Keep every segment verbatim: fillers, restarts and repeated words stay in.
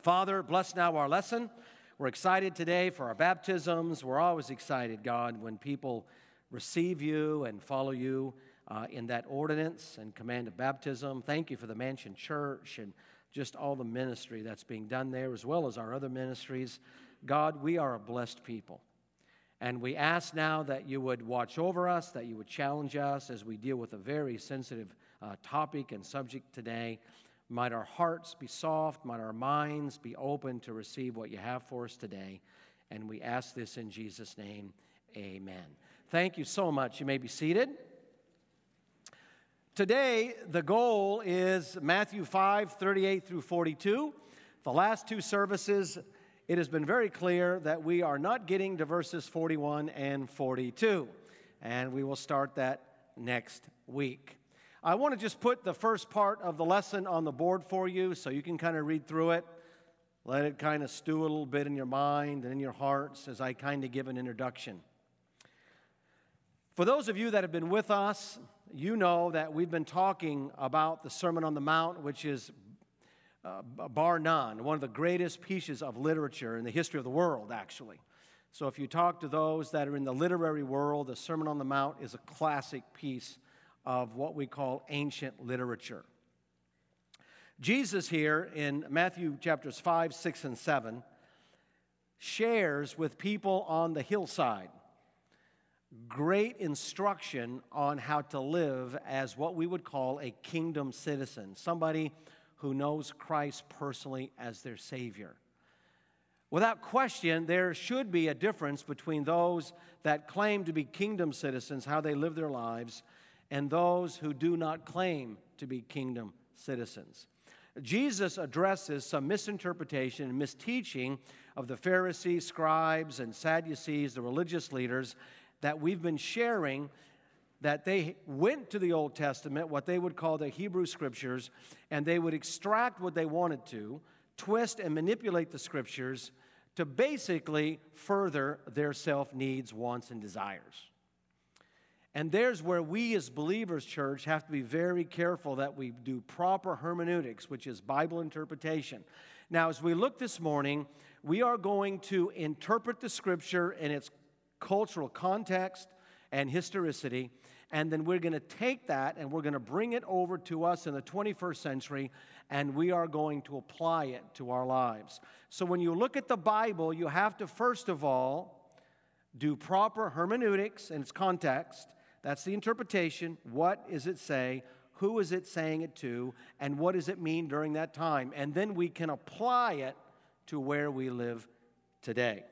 Father, bless now our lesson. We're excited today for our baptisms. We're always excited, God, when people receive you and follow you uh, in that ordinance and command of baptism. Thank you for the Mansion Church and just all the ministry that's being done there, as well as our other ministries. God, we are a blessed people. And we ask now that you would watch over us, that you would challenge us as we deal with a very sensitive uh, topic and subject today. Might our hearts be soft, might our minds be open to receive what you have for us today. And we ask this in Jesus' name, amen. Thank you so much. You may be seated. Today, the goal is Matthew five, thirty-eight through forty-two. The last two services, it has been very clear that we are not getting to verses forty-one and forty-two. And we will start that next week. I want to just put the first part of the lesson on the board for you so you can kind of read through it. Let it kind of stew a little bit in your mind and in your hearts as I kind of give an introduction. For those of you that have been with us, you know that we've been talking about the Sermon on the Mount, which is, uh, bar none, one of the greatest pieces of literature in the history of the world, actually. So if you talk to those that are in the literary world, the Sermon on the Mount is a classic piece of what we call ancient literature. Jesus here in Matthew chapters five, six, and seven shares with people on the hillside great instruction on how to live as what we would call a kingdom citizen, somebody who knows Christ personally as their Savior. Without question, there should be a difference between those that claim to be kingdom citizens, how they live their lives, and those who do not claim to be kingdom citizens. Jesus addresses some misinterpretation and misteaching of the Pharisees, scribes, and Sadducees, the religious leaders, that we've been sharing, that they went to the Old Testament, what they would call the Hebrew Scriptures, and they would extract what they wanted to, twist and manipulate the Scriptures to basically further their self-needs, wants, and desires. And there's where we as believers, church, have to be very careful that we do proper hermeneutics, which is Bible interpretation. Now, as we look this morning, we are going to interpret the Scripture in its cultural context and historicity, and then we're going to take that and we're going to bring it over to us in the twenty-first century, and we are going to apply it to our lives. So when you look at the Bible, you have to first of all do proper hermeneutics in its context. That's the interpretation. What does it say? Who is it saying it to? And what does it mean during that time? And then we can apply it to where we live today.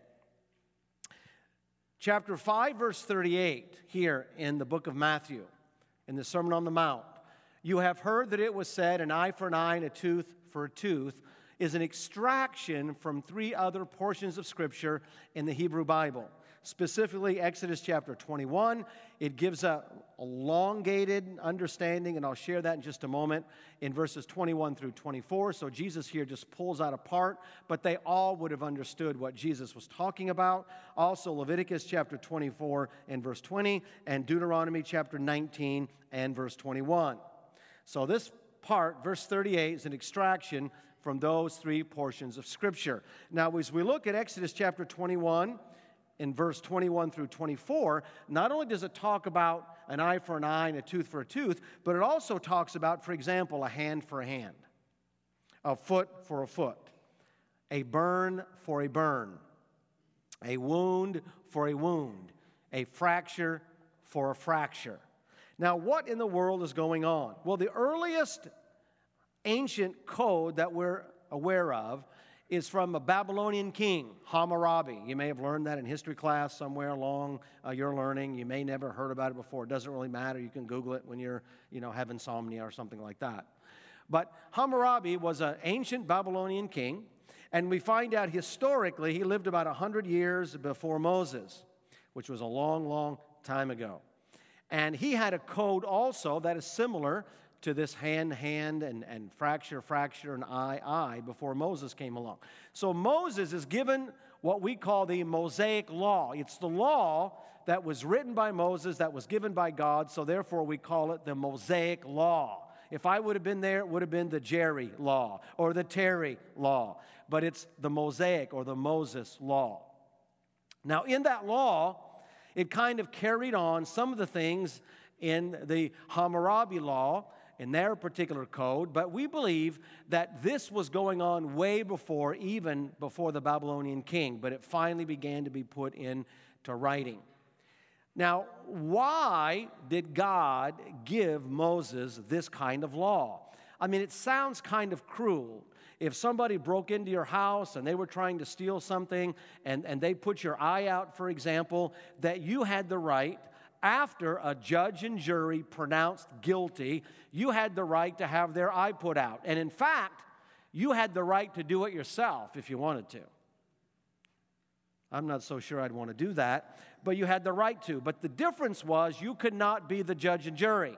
Chapter five, verse thirty-eight, here in the book of Matthew, in the Sermon on the Mount. You have heard that it was said, an eye for an eye and a tooth for a tooth, is an extraction from three other portions of Scripture in the Hebrew Bible. Specifically, Exodus chapter twenty-one. It gives a elongated understanding, and I'll share that in just a moment, in verses twenty-one through twenty-four. So Jesus here just pulls out a part, but they all would have understood what Jesus was talking about. Also, Leviticus chapter twenty-four and verse twenty, and Deuteronomy chapter nineteen and verse twenty-one. So this part, verse thirty-eight, is an extraction from those three portions of Scripture. Now, as we look at Exodus chapter twenty-one, in verse twenty-one through twenty-four, not only does it talk about an eye for an eye and a tooth for a tooth, but it also talks about, for example, a hand for a hand, a foot for a foot, a burn for a burn, a wound for a wound, a fracture for a fracture. Now, what in the world is going on? Well, the earliest ancient code that we're aware of is from a Babylonian king, Hammurabi. You may have learned that in history class somewhere along uh, your learning. You may never heard about it before. It doesn't really matter. You can Google it when you're, you know, have insomnia or something like that. But Hammurabi was an ancient Babylonian king, and we find out historically he lived about one hundred years before Moses, which was a long, long time ago. And he had a code also that is similar to this hand, hand, and, and fracture, fracture, and eye, eye before Moses came along. So Moses is given what we call the Mosaic Law. It's the law that was written by Moses, that was given by God, so therefore we call it the Mosaic Law. If I would have been there, it would have been the Jerry law or the Terry law. But it's the Mosaic or the Moses law. Now, in that law, it kind of carried on some of the things in the Hammurabi law, in their particular code, but we believe that this was going on way before, even before the Babylonian king, but it finally began to be put into writing. Now, why did God give Moses this kind of law? I mean, it sounds kind of cruel. If somebody broke into your house and they were trying to steal something and, and they put your eye out, for example, that you had the right, after a judge and jury pronounced guilty, you had the right to have their eye put out. And in fact, you had the right to do it yourself if you wanted to. I'm not so sure I'd want to do that, but you had the right to. But the difference was you could not be the judge and jury.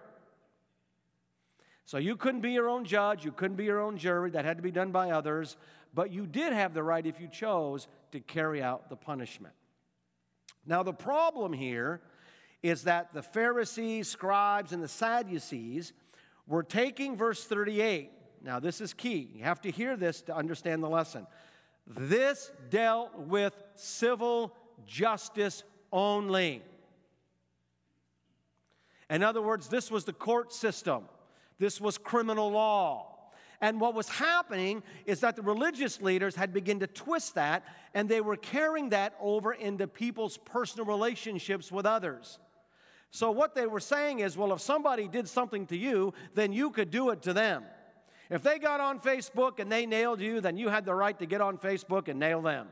So you couldn't be your own judge, you couldn't be your own jury, that had to be done by others, but you did have the right, if you chose, to carry out the punishment. Now the problem here is that the Pharisees, scribes, and the Sadducees were taking verse thirty-eight. Now, this is key. You have to hear this to understand the lesson. This dealt with civil justice only. In other words, this was the court system. This was criminal law. And what was happening is that the religious leaders had begun to twist that, and they were carrying that over into people's personal relationships with others. So what they were saying is, well, if somebody did something to you, then you could do it to them. If they got on Facebook and they nailed you, then you had the right to get on Facebook and nail them.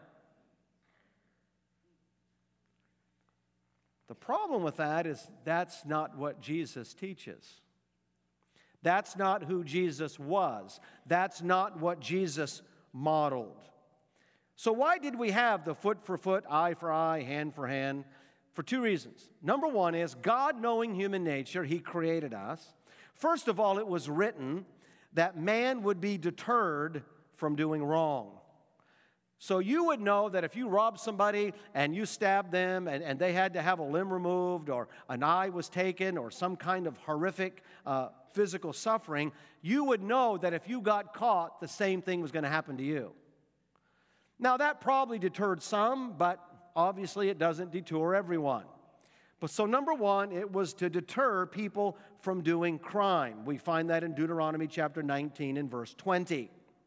The problem with that is that's not what Jesus teaches. That's not who Jesus was. That's not what Jesus modeled. So why did we have the foot for foot, eye for eye, hand for hand? For two reasons. Number one is, God, knowing human nature, He created us. First of all, it was written that man would be deterred from doing wrong. So you would know that if you robbed somebody and you stabbed them and, and they had to have a limb removed or an eye was taken or some kind of horrific uh, physical suffering, you would know that if you got caught, the same thing was going to happen to you. Now, that probably deterred some, but obviously, it doesn't deter everyone. But so number one, it was to deter people from doing crime. We find that in Deuteronomy chapter nineteen and verse twenty.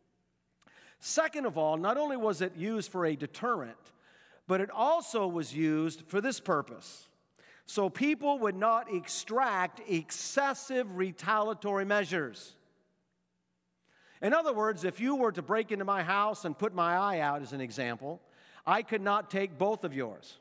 Second of all, not only was it used for a deterrent, but it also was used for this purpose. So people would not extract excessive retaliatory measures. In other words, if you were to break into my house and put my eye out as an example, I could not take both of yours.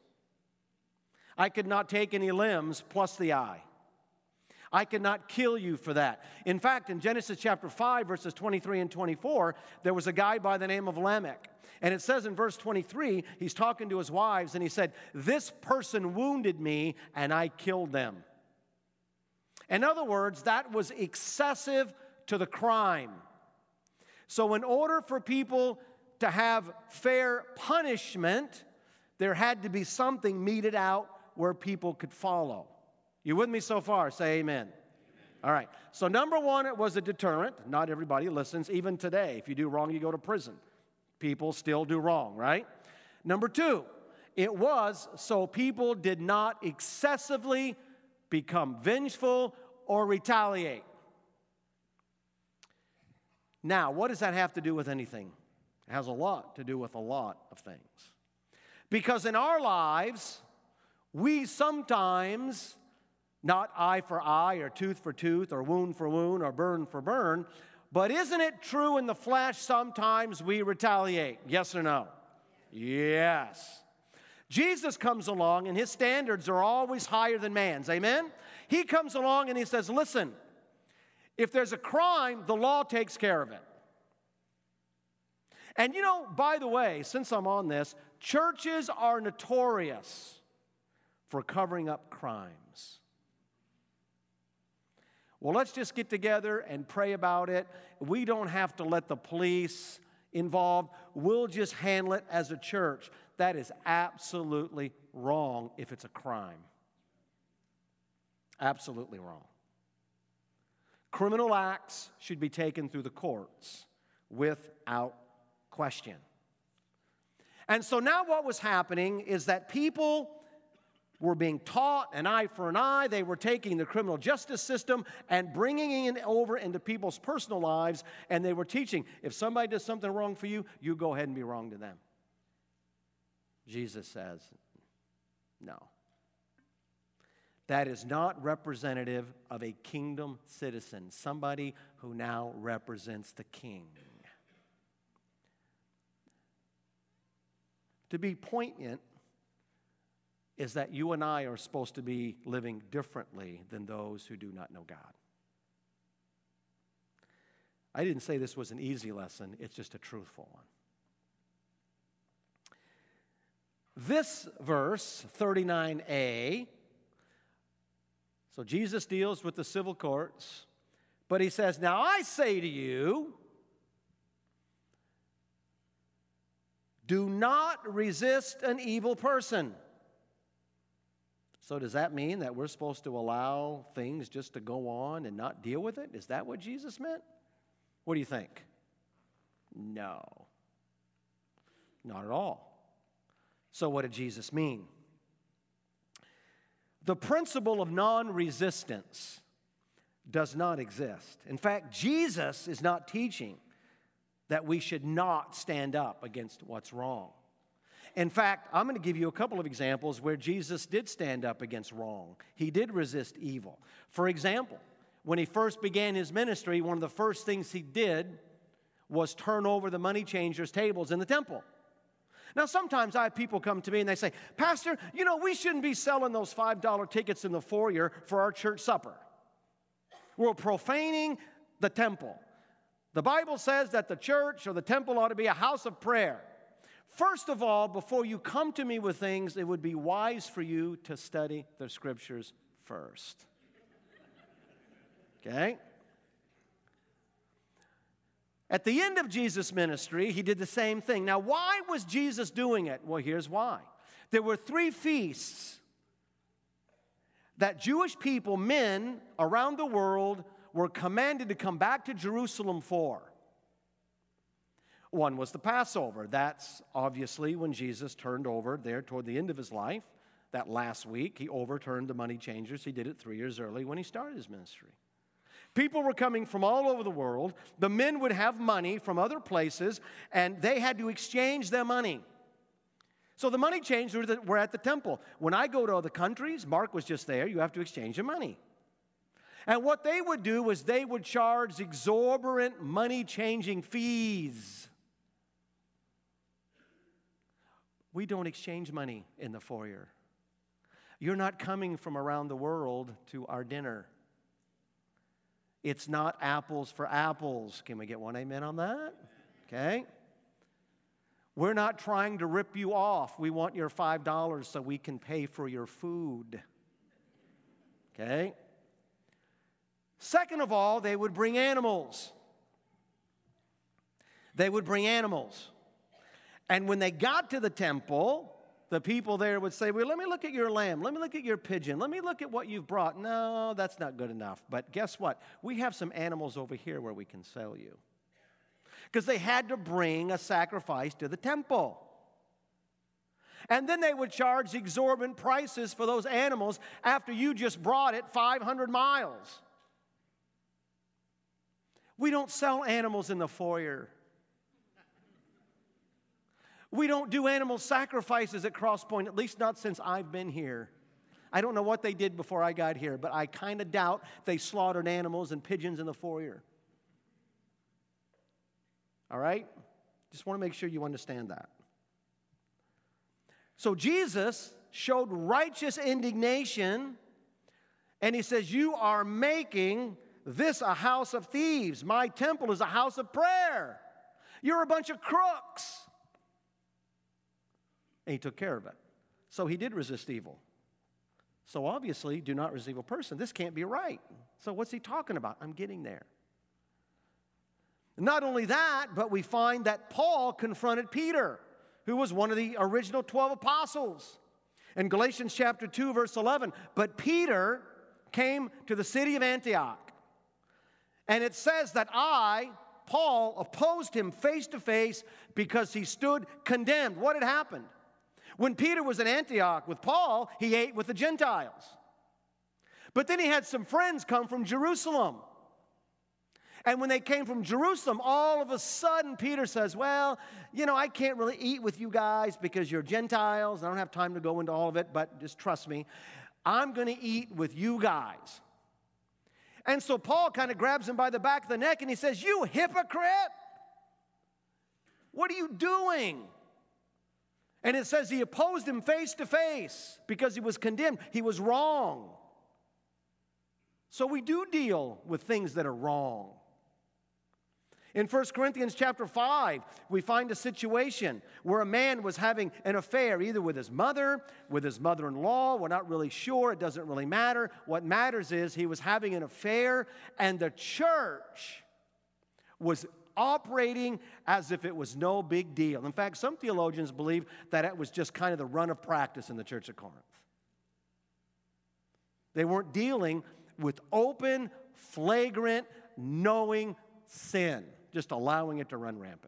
I could not take any limbs plus the eye. I could not kill you for that. In fact, in Genesis chapter five, verses twenty-three and twenty-four, there was a guy by the name of Lamech. And it says in verse twenty-three, he's talking to his wives, and he said, "This person wounded me, and I killed them." In other words, that was excessive to the crime. So in order for people to have fair punishment, there had to be something meted out where people could follow. You with me so far? Say amen. Amen. All right. So number one, it was a deterrent. Not everybody listens. Even today, if you do wrong, you go to prison. People still do wrong, right? Number two, it was so people did not excessively become vengeful or retaliate. Now, what does that have to do with anything? It has a lot to do with a lot of things. Because in our lives, we sometimes, not eye for eye or tooth for tooth or wound for wound or burn for burn, but isn't it true in the flesh sometimes we retaliate? Yes or no? Yes. Jesus comes along and his standards are always higher than man's. Amen? He comes along and he says, listen, if there's a crime, the law takes care of it. And you know, by the way, since I'm on this, churches are notorious for covering up crimes. Well, let's just get together and pray about it. We don't have to let the police involved. We'll just handle it as a church. That is absolutely wrong if it's a crime. Absolutely wrong. criminal acts should be taken through the courts without question. And so now what was happening is that people were being taught an eye for an eye. They were taking the criminal justice system and bringing it over into people's personal lives, and they were teaching, if somebody does something wrong for you, you go ahead and be wrong to them. Jesus says, no. That is not representative of a kingdom citizen, somebody who now represents the king. To be poignant is that you and I are supposed to be living differently than those who do not know God. I didn't say this was an easy lesson, it's just a truthful one. This verse, thirty-nine a, so Jesus deals with the civil courts, but he says, now I say to you, do not resist an evil person. So does that mean that we're supposed to allow things just to go on and not deal with it? Is that what Jesus meant? What do you think? No. Not at all. So what did Jesus mean? The principle of non-resistance does not exist. In fact, Jesus is not teaching that we should not stand up against what's wrong. In fact, I'm going to give you a couple of examples where Jesus did stand up against wrong. He did resist evil. For example, when he first began his ministry, one of the first things he did was turn over the money changers' tables in the temple. Now, sometimes I have people come to me and they say, Pastor, you know, we shouldn't be selling those five dollar tickets in the foyer for our church supper. We're profaning the temple. The Bible says that the church or the temple ought to be a house of prayer. First of all, before you come to me with things, it would be wise for you to study the Scriptures first. Okay? At the end of Jesus' ministry, he did the same thing. Now, why was Jesus doing it? Well, here's why. There were three feasts that Jewish people, men around the world, were commanded to come back to Jerusalem for. One was the Passover. That's obviously when Jesus turned over there toward the end of his life. That last week, he overturned the money changers. He did it three years early when he started his ministry. People were coming from all over the world. The men would have money from other places, and they had to exchange their money. So the money changers were at the temple. When I go to other countries, Mark was just there, you have to exchange your money. And what they would do was they would charge exorbitant money-changing fees. We don't exchange money in the foyer. You're not coming from around the world to our dinner. It's not apples for apples. Can we get one amen on that? Okay. We're not trying to rip you off. We want your five dollars so we can pay for your food. Okay. Second of all, they would bring animals. They would bring animals. And when they got to the temple, the people there would say, well, let me look at your lamb. Let me look at your pigeon. Let me look at what you've brought. No, that's not good enough. But guess what? We have some animals over here where we can sell you. Because they had to bring a sacrifice to the temple. And then they would charge exorbitant prices for those animals after you just brought it five hundred miles. We don't sell animals in the foyer. We don't do animal sacrifices at Cross Point, at least not since I've been here. I don't know what they did before I got here, but I kind of doubt they slaughtered animals and pigeons in the foyer. All right? Just want to make sure you understand that. So Jesus showed righteous indignation, and he says, you are making this a house of thieves. My temple is a house of prayer. You're a bunch of crooks. And he took care of it. So he did resist evil. So obviously, do not resist evil person. This can't be right. So what's he talking about? I'm getting there. Not only that, but we find that Paul confronted Peter, who was one of the original twelve apostles. In Galatians chapter two, verse eleven, but Peter came to the city of Antioch. And it says that I, Paul, opposed him face to face because he stood condemned. What had happened? When Peter was in Antioch with Paul, he ate with the Gentiles. But then he had some friends come from Jerusalem. And when they came from Jerusalem, all of a sudden Peter says, well, you know, I can't really eat with you guys because you're Gentiles. I don't have time to go into all of it, but just trust me. I'm going to eat with you guys. And so Paul kind of grabs him by the back of the neck and he says, you hypocrite! What are you doing? And it says he opposed him face to face because he was condemned. He was wrong. So we do deal with things that are wrong. In First Corinthians chapter five, we find a situation where a man was having an affair either with his mother, with his mother-in-law. We're not really sure. It doesn't really matter. What matters is he was having an affair, and the church was operating as if it was no big deal. In fact, some theologians believe that it was just kind of the run of practice in the church of Corinth. They weren't dealing with open, flagrant, knowing sin, just allowing it to run rampant.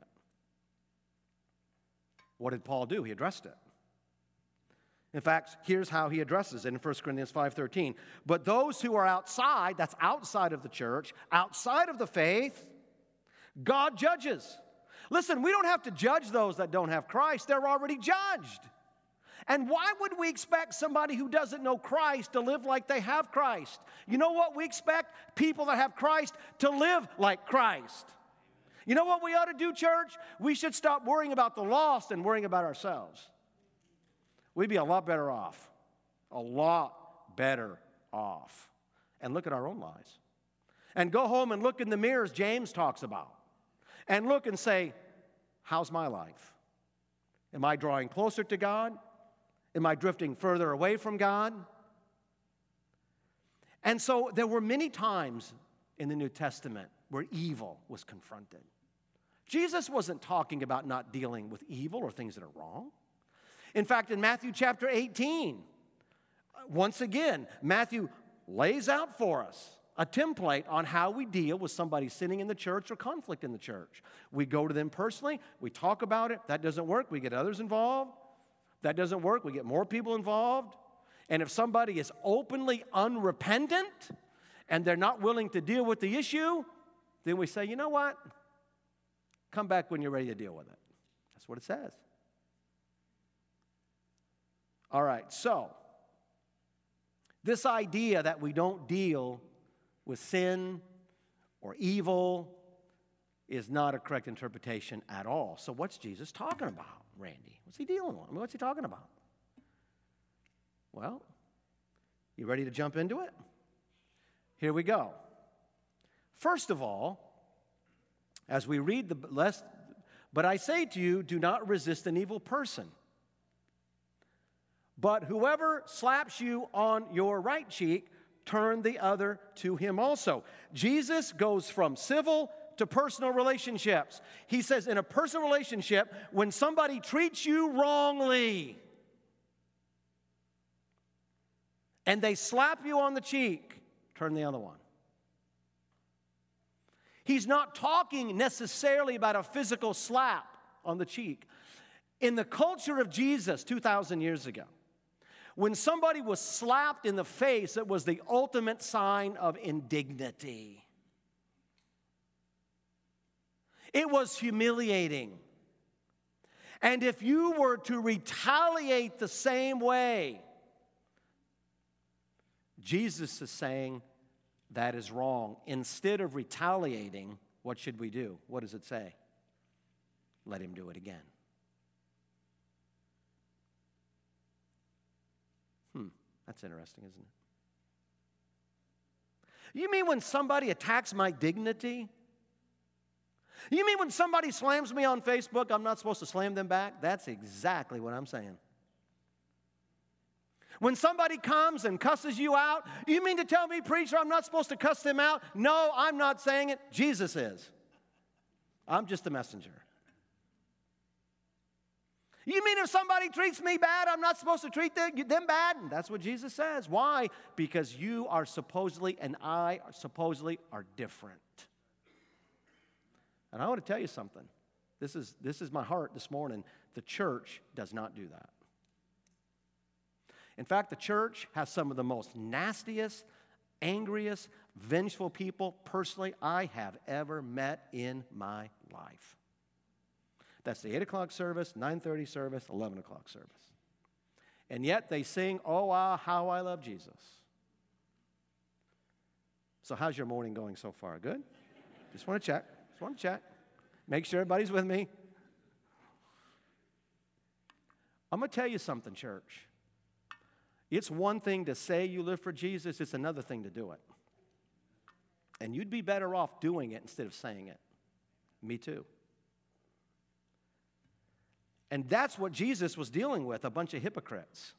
What did Paul do? He addressed it. In fact, here's how he addresses it in First Corinthians five thirteen. But those who are outside, that's outside of the church, outside of the faith, God judges. Listen, we don't have to judge those that don't have Christ. They're already judged. And why would we expect somebody who doesn't know Christ to live like they have Christ? You know what we expect? People that have Christ to live like Christ. You know what we ought to do, church? We should stop worrying about the lost and worrying about ourselves. We'd be a lot better off. A lot better off. And look at our own lives. And go home and look in the mirrors James talks about. And look and say, how's my life? Am I drawing closer to God? Am I drifting further away from God? And so there were many times in the New Testament where evil was confronted. Jesus wasn't talking about not dealing with evil or things that are wrong. In fact, in Matthew chapter eighteen, once again, Matthew lays out for us a template on how we deal with somebody sinning in the church or conflict in the church. We go to them personally, we talk about it. That doesn't work, we get others involved. That doesn't work, we get more people involved. And if somebody is openly unrepentant and they're not willing to deal with the issue, then we say, you know what? Come back when you're ready to deal with it. That's what it says. All right, so this idea that we don't deal with sin or evil is not a correct interpretation at all. So what's Jesus talking about, Randy? What's he dealing with? I mean, what's he talking about? Well, you ready to jump into it? Here we go. First of all, as we read the less, but I say to you, do not resist an evil person. But whoever slaps you on your right cheek, turn the other to him also. Jesus goes from civil to personal relationships. He says in a personal relationship, when somebody treats you wrongly and they slap you on the cheek, turn the other one. He's not talking necessarily about a physical slap on the cheek. In the culture of Jesus two thousand years ago, when somebody was slapped in the face, it was the ultimate sign of indignity. It was humiliating. And if you were to retaliate the same way, Jesus is saying that is wrong. Instead of retaliating, what should we do? What does it say? Let him do it again. Hmm, that's interesting, isn't it? You mean when somebody attacks my dignity? You mean when somebody slams me on Facebook, I'm not supposed to slam them back? That's exactly what I'm saying. When somebody comes and cusses you out, you mean to tell me, preacher, I'm not supposed to cuss them out? No, I'm not saying it. Jesus is. I'm just the messenger. You mean if somebody treats me bad, I'm not supposed to treat them, them bad? And that's what Jesus says. Why? Because you are supposedly and I are supposedly are different. And I want to tell you something. This is, this is my heart this morning. The church does not do that. In fact, the church has some of the most nastiest, angriest, vengeful people, personally, I have ever met in my life. That's the eight o'clock service, nine thirty service, eleven o'clock service. And yet they sing, "Oh, ah, how I love Jesus." So how's your morning going so far? Good? Just want to check. Just want to check. Make sure everybody's with me. I'm going to tell you something, church. It's one thing to say you live for Jesus. It's another thing to do it. And you'd be better off doing it instead of saying it. Me too. And that's what Jesus was dealing with, a bunch of hypocrites.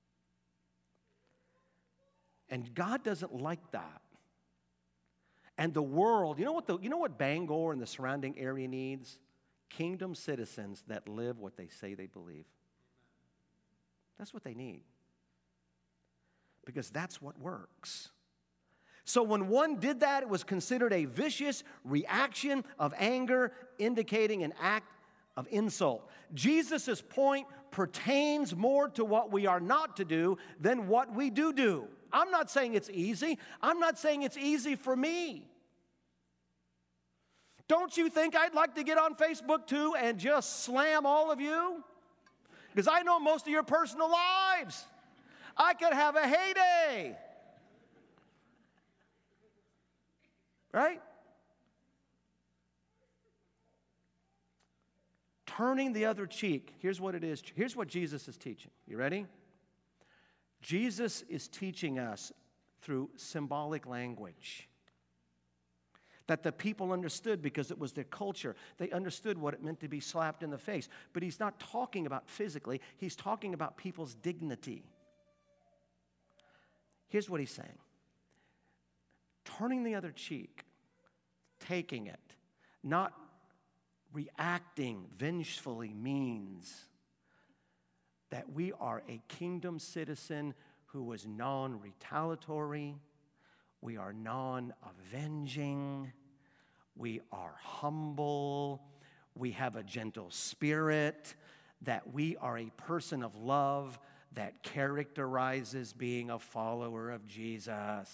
And God doesn't like that. And the world, you know what the, you know what Bangor and the surrounding area needs? Kingdom citizens that live what they say they believe. That's what they need. Because that's what works. So when one did that, it was considered a vicious reaction of anger, indicating an act of insult. Jesus' point pertains more to what we are not to do than what we do do. I'm not saying it's easy. I'm not saying it's easy for me. Don't you think I'd like to get on Facebook too and just slam all of you? Because I know most of your personal lives. I could have a heyday. Right? Turning the other cheek. Here's what it is. Here's what Jesus is teaching. You ready? Jesus is teaching us through symbolic language that the people understood because it was their culture. They understood what it meant to be slapped in the face. But he's not talking about physically. He's talking about people's dignity. Here's what he's saying. Turning the other cheek, taking it, not reacting vengefully means that we are a kingdom citizen who is non-retaliatory. We are non-avenging. We are humble. We have a gentle spirit. That we are a person of love that characterizes being a follower of Jesus.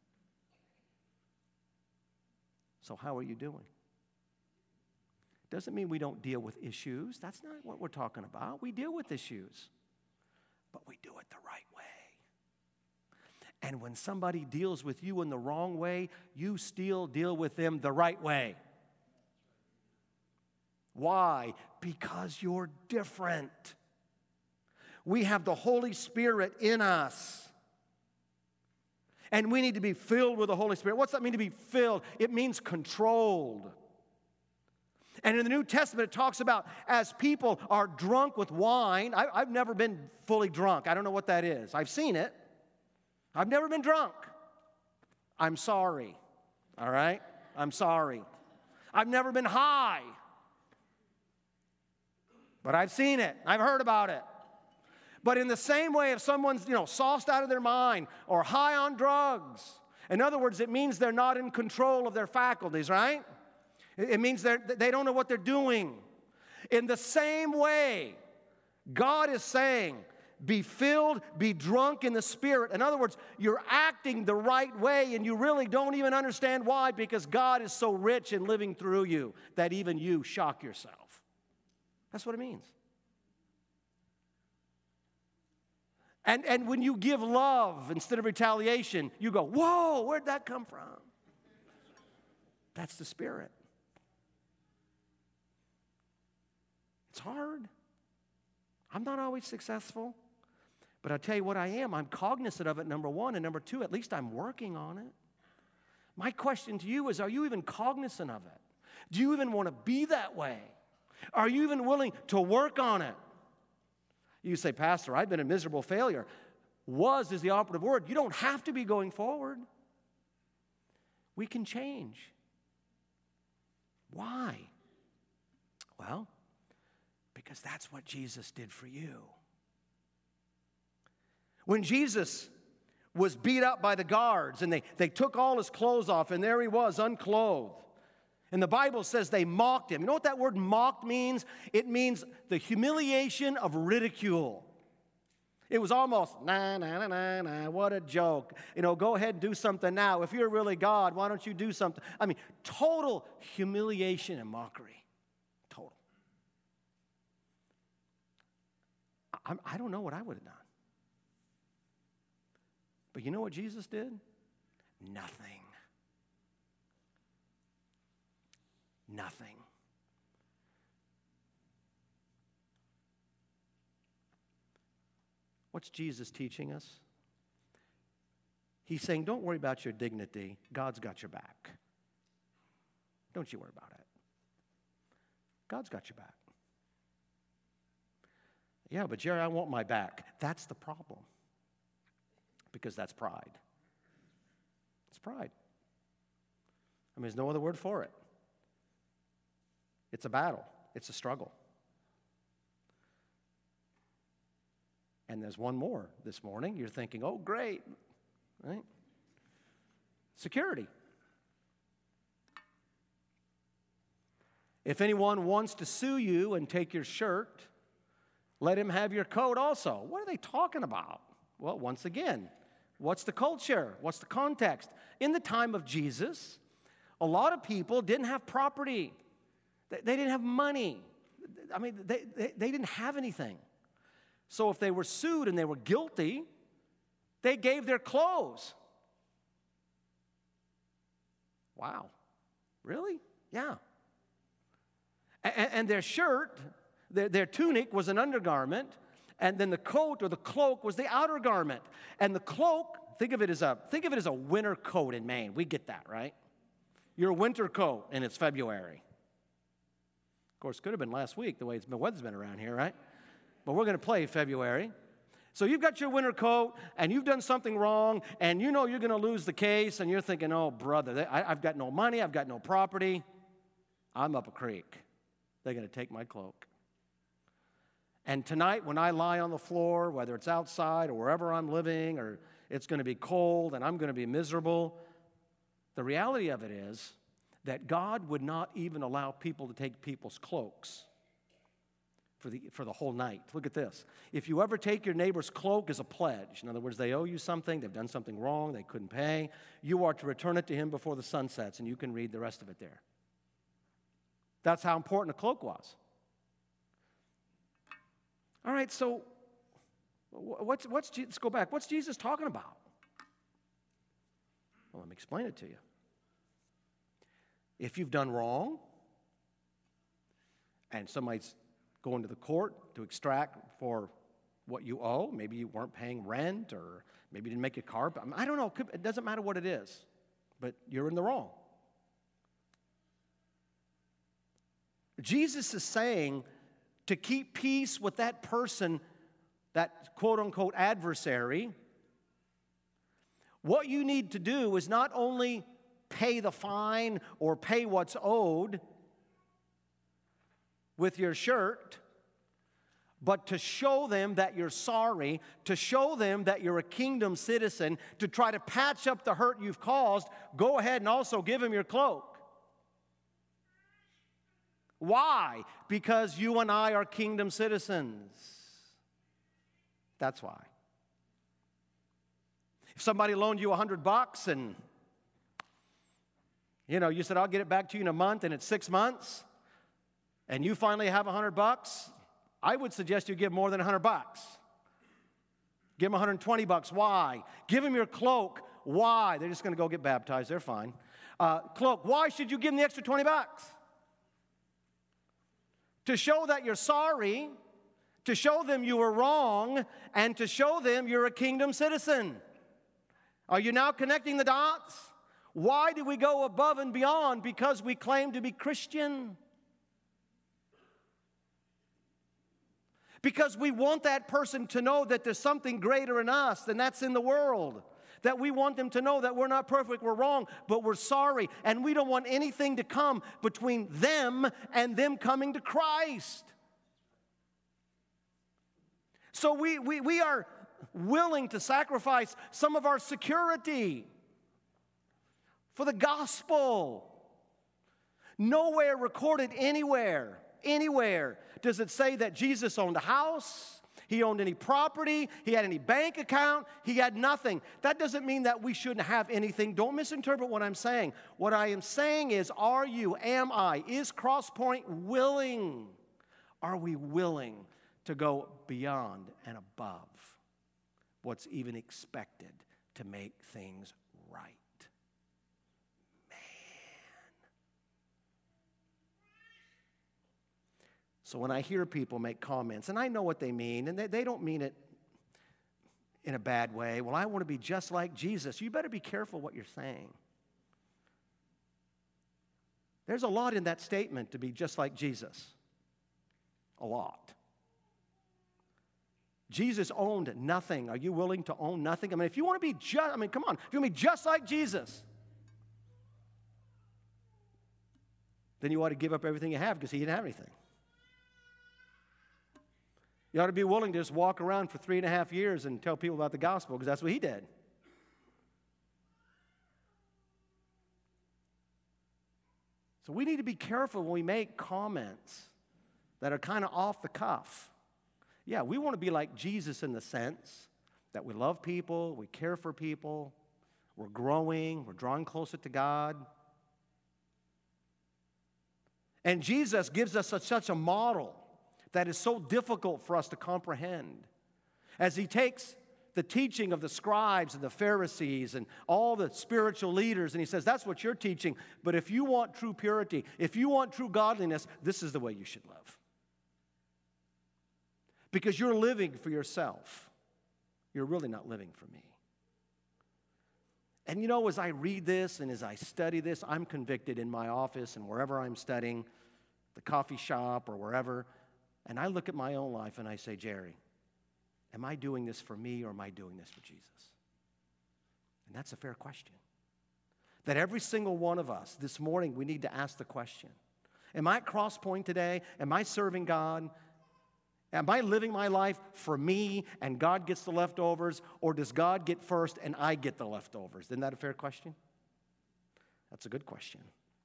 So how are you doing? Doesn't mean we don't deal with issues. That's not what we're talking about. We deal with issues, but we do it the right way. And when somebody deals with you in the wrong way, you still deal with them the right way. Why? Because you're different. We have the Holy Spirit in us. And we need to be filled with the Holy Spirit. What's that mean to be filled? It means controlled. And in the New Testament, it talks about as people are drunk with wine. I, I've never been fully drunk. I don't know what that is. I've seen it. I've never been drunk. I'm sorry. All right? I'm sorry. I've never been high. But I've seen it. I've heard about it. But in the same way, if someone's, you know, sauced out of their mind or high on drugs, in other words, it means they're not in control of their faculties, right? It means they're, they don't know what they're doing. In the same way, God is saying, be filled, be drunk in the Spirit. In other words, you're acting the right way and you really don't even understand why, because God is so rich in living through you that even you shock yourself. That's what it means. And, and when you give love instead of retaliation, you go, whoa, where'd that come from? That's the Spirit. It's hard. I'm not always successful. But I'll tell you what I am. I'm cognizant of it, number one. And number two, at least I'm working on it. My question to you is, are you even cognizant of it? Do you even want to be that way? Are you even willing to work on it? You say, Pastor, I've been a miserable failure. Was is the operative word. You don't have to be going forward. We can change. Why? Well, Because that's what Jesus did for you. When Jesus was beat up by the guards and they, they took all his clothes off and there he was unclothed. And the Bible says they mocked him. You know what that word mocked means? It means the humiliation of ridicule. It was almost, nah, nah, nah, nah, nah, what a joke. You know, go ahead and do something now. If you're really God, why don't you do something? I mean, total humiliation and mockery. Total. I, I don't know what I would have done. But you know what Jesus did? Nothing. Nothing. What's Jesus teaching us? He's saying, don't worry about your dignity. God's got your back. Don't you worry about it. God's got your back. Yeah, but Jerry, I want my back. That's the problem. Because that's pride. It's pride. I mean, there's no other word for it. It's a battle. It's a struggle. And there's one more this morning. You're thinking, oh, great, right? Security. If anyone wants to sue you and take your shirt, let him have your coat also. What are they talking about? Well, once again, what's the culture? What's the context? In the time of Jesus, a lot of people didn't have property. They, they didn't have money. I mean, they, they, they didn't have anything. So if they were sued and they were guilty, they gave their clothes. Wow. Really? Yeah. And, and their shirt, their, their tunic was an undergarment, and then the coat or the cloak was the outer garment. And the cloak, think of it as a think of it as a winter coat in Maine. We get that, right? Your winter coat, and it's February. Of course, it could have been last week, the way it's been, weather's been around here, right? But we're going to play February. So you've got your winter coat, and you've done something wrong, and you know you're going to lose the case, and you're thinking, oh, brother, I, I've got no money, I've got no property. I'm up a creek. They're going to take my cloak. And tonight, when I lie on the floor, whether it's outside or wherever I'm living, or it's going to be cold and I'm going to be miserable, the reality of it is that God would not even allow people to take people's cloaks for the, for the whole night. Look at this. If you ever take your neighbor's cloak as a pledge, in other words, they owe you something, they've done something wrong, they couldn't pay, you are to return it to him before the sun sets, and you can read the rest of it there. That's how important a cloak was. All right, so what's, what's, let's go back. What's Jesus talking about? Well, let me explain it to you. If you've done wrong, and somebody's going to the court to extract for what you owe, maybe you weren't paying rent, or maybe you didn't make your car, I don't know, it doesn't matter what it is, but you're in the wrong. Jesus is saying to keep peace with that person, that quote-unquote adversary, what you need to do is not only pay the fine or pay what's owed with your shirt, but to show them that you're sorry, to show them that you're a kingdom citizen, to try to patch up the hurt you've caused, go ahead and also give them your cloak. Why? Because you and I are kingdom citizens. That's why. If somebody loaned you a hundred bucks and, you know, you said, I'll get it back to you in a month, and it's six months, and you finally have a hundred bucks, I would suggest you give more than a hundred bucks. Give them one hundred twenty bucks. Why? Give them your cloak. Why? They're just going to go get baptized. They're fine. Uh, cloak. Why should you give them the extra twenty bucks? To show that you're sorry, to show them you were wrong, and to show them you're a kingdom citizen. Are you now connecting the dots? Why do we go above and beyond? Because we claim to be Christian. Because we want that person to know that there's something greater in us than that's in the world. That we want them to know that we're not perfect, we're wrong, but we're sorry. And we don't want anything to come between them and them coming to Christ. So we, we, we are willing to sacrifice some of our security for the gospel. Nowhere recorded anywhere, anywhere does it say that Jesus owned a house, he owned any property, he had any bank account, he had nothing. That doesn't mean that we shouldn't have anything. Don't misinterpret what I'm saying. What I am saying is, are you, am I, is Crosspoint willing? Are we willing to go beyond and above what's even expected to make things right? So when I hear people make comments, and I know what they mean, and they, they don't mean it in a bad way. Well, I want to be just like Jesus. You better be careful what you're saying. There's a lot in that statement, to be just like Jesus. A lot. Jesus owned nothing. Are you willing to own nothing? I mean, if you want to be just, I mean, come on. If you want to be just like Jesus, then you ought to give up everything you have because he didn't have anything. You ought to be willing to just walk around for three and a half years and tell people about the gospel because that's what he did. So we need to be careful when we make comments that are kind of off the cuff. Yeah, we want to be like Jesus in the sense that we love people, we care for people, we're growing, we're drawing closer to God. And Jesus gives us such, such a model that is so difficult for us to comprehend. As he takes the teaching of the scribes and the Pharisees and all the spiritual leaders, and he says, that's what you're teaching, but if you want true purity, if you want true godliness, this is the way you should live. Because you're living for yourself. You're really not living for me. And you know, as I read this and as I study this, I'm convicted in my office and wherever I'm studying, the coffee shop or wherever, and I look at my own life and I say, Jerry, am I doing this for me or am I doing this for Jesus? And that's a fair question. That every single one of us this morning, we need to ask the question. Am I at Crosspoint today? Am I serving God? Am I living my life for me and God gets the leftovers? Or does God get first and I get the leftovers? Isn't that a fair question? That's a good question.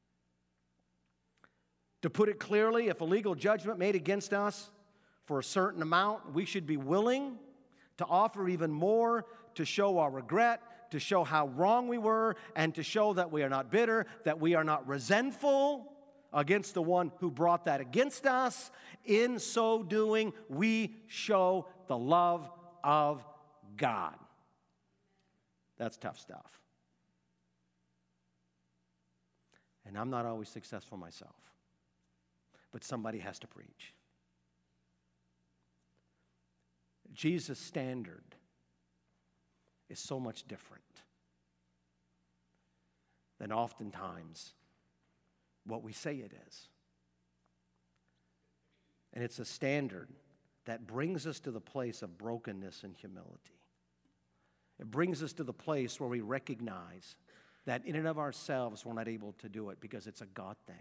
To put it clearly, if a legal judgment made against us for a certain amount, we should be willing to offer even more to show our regret, to show how wrong we were, and to show that we are not bitter, that we are not resentful against the one who brought that against us. In so doing, we show the love of God. That's tough stuff. And I'm not always successful myself. But somebody has to preach. Jesus' standard is so much different than oftentimes what we say it is. And it's a standard that brings us to the place of brokenness and humility. It brings us to the place where we recognize that in and of ourselves we're not able to do it because it's a God thing.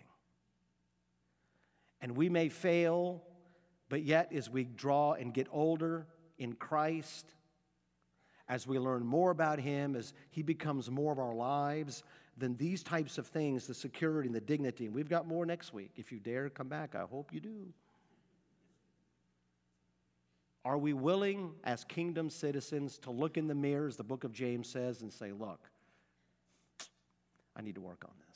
And we may fail, but yet as we draw and get older in Christ, as we learn more about him, as he becomes more of our lives, then these types of things, the security and the dignity, and we've got more next week. If you dare come back, I hope you do. Are we willing as kingdom citizens to look in the mirror, as the book of James says, and say, look, I need to work on this.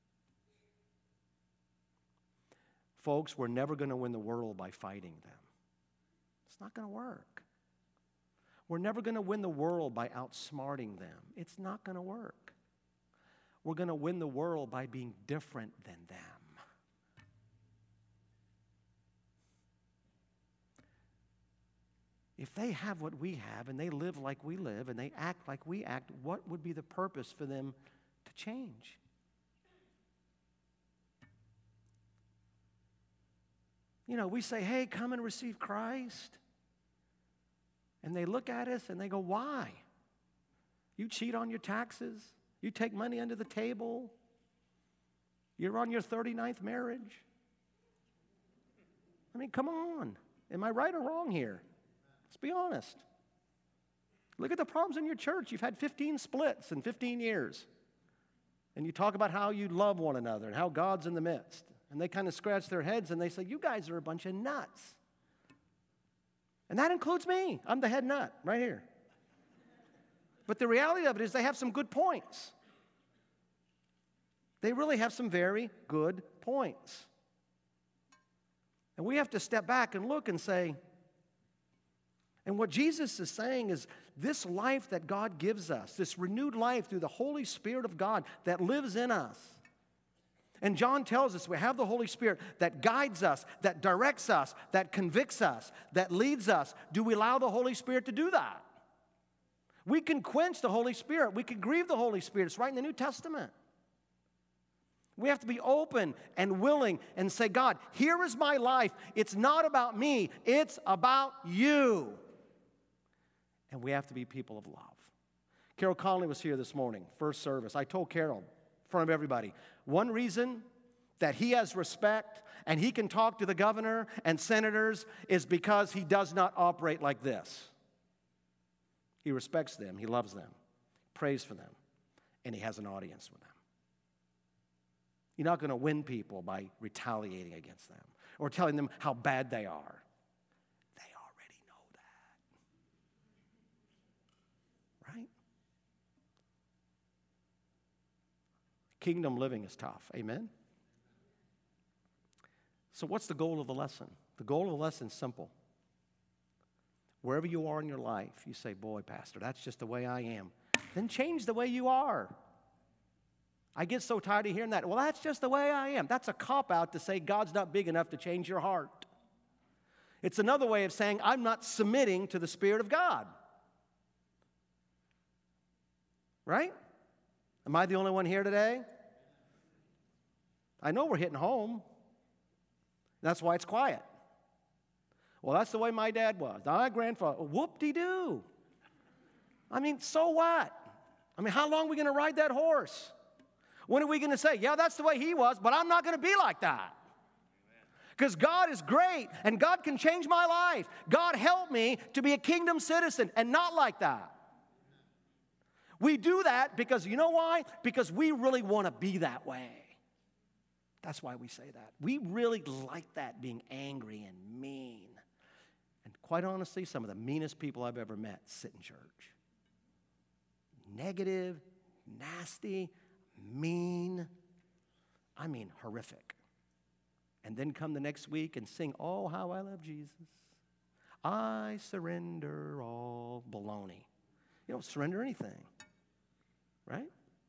Folks, we're never going to win the world by fighting them. It's not going to work. We're never going to win the world by outsmarting them. It's not going to work. We're going to win the world by being different than them. If they have what we have and they live like we live and they act like we act, what would be the purpose for them to change? You know, we say, hey, come and receive Christ. And they look at us and they go, why? You cheat on your taxes. You take money under the table. You're on your thirty-ninth marriage. I mean, come on. Am I right or wrong here? Let's be honest. Look at the problems in your church. You've had fifteen splits in fifteen years. And you talk about how you love one another and how God's in the midst. And they kind of scratch their heads and they say, you guys are a bunch of nuts. And that includes me. I'm the head nut right here. But the reality of it is they have some good points. They really have some very good points. And we have to step back and look and say, and what Jesus is saying is this life that God gives us, this renewed life through the Holy Spirit of God that lives in us. And John tells us we have the Holy Spirit that guides us, that directs us, that convicts us, that leads us. Do we allow the Holy Spirit to do that? We can quench the Holy Spirit. We can grieve the Holy Spirit. It's right in the New Testament. We have to be open and willing and say, God, here is my life. It's not about me. It's about you. And we have to be people of love. Carol Conley was here this morning, first service. I told Carol, in front of everybody, one reason that he has respect and he can talk to the governor and senators is because he does not operate like this. He respects them, he loves them, prays for them, and he has an audience with them. You're not going to win people by retaliating against them or telling them how bad they are. They already know that. Right? Kingdom living is tough. Amen? So what's the goal of the lesson? The goal of the lesson is simple. Wherever you are in your life, you say, boy, Pastor, that's just the way I am. Then change the way you are. I get so tired of hearing that. Well, that's just the way I am. That's a cop-out to say God's not big enough to change your heart. It's another way of saying I'm not submitting to the Spirit of God. Right? Am I the only one here today? I know we're hitting home. That's why it's quiet. Well, that's the way my dad was. My grandfather, whoop-de-doo. I mean, so what? I mean, how long are we going to ride that horse? When are we going to say, yeah, that's the way he was, but I'm not going to be like that? Because God is great, and God can change my life. God help me to be a kingdom citizen and not like that. We do that because, you know why? Because we really want to be that way. That's why we say that. We really like that, being angry and mean. And quite honestly, some of the meanest people I've ever met sit in church. Negative, nasty, mean, I mean horrific. And then come the next week and sing, oh, how I love Jesus. I surrender all. Baloney. You don't surrender anything, right?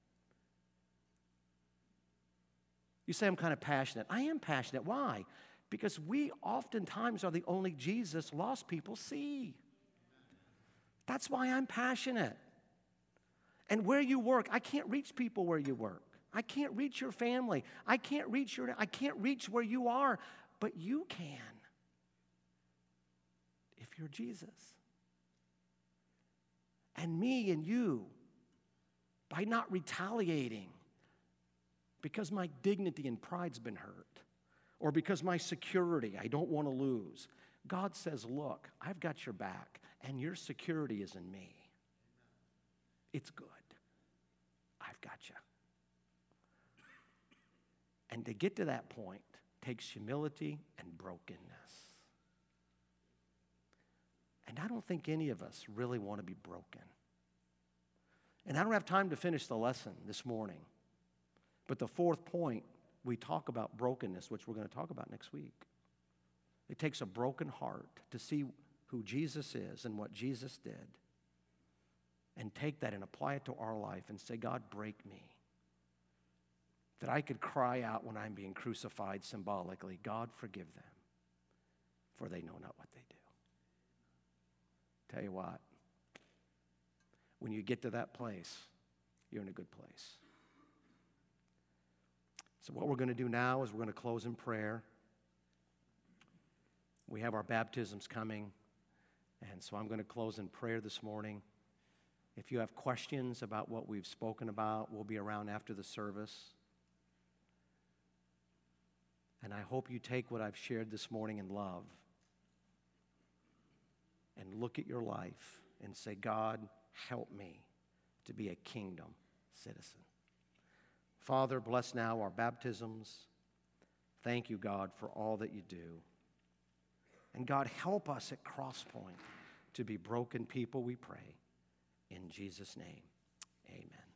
You say I'm kind of passionate. I am passionate. Why? Because we oftentimes are the only Jesus lost people see. That's why I'm passionate. And where you work, I can't reach people where you work. I can't reach your family. I can't reach your, I can't reach where you are, but you can if you're Jesus. And me and you, by not retaliating because my dignity and pride's been hurt, or because my security, I don't want to lose. God says, look, I've got your back, and your security is in me. It's good. I've got you. And to get to that point takes humility and brokenness. And I don't think any of us really want to be broken. And I don't have time to finish the lesson this morning. But the fourth point, we talk about brokenness, which we're going to talk about next week. It takes a broken heart to see who Jesus is and what Jesus did, and take that and apply it to our life and say, God, break me. That I could cry out when I'm being crucified symbolically, God, forgive them, for they know not what they do. Tell you what, when you get to that place, you're in a good place. So what we're going to do now is we're going to close in prayer. We have our baptisms coming, and so I'm going to close in prayer this morning. If you have questions about what we've spoken about, we'll be around after the service. And I hope you take what I've shared this morning in love and look at your life and say, God, help me to be a kingdom citizen. Father, bless now our baptisms. Thank you, God, for all that you do. And God, help us at Crosspoint to be broken people, we pray. In Jesus' name, amen.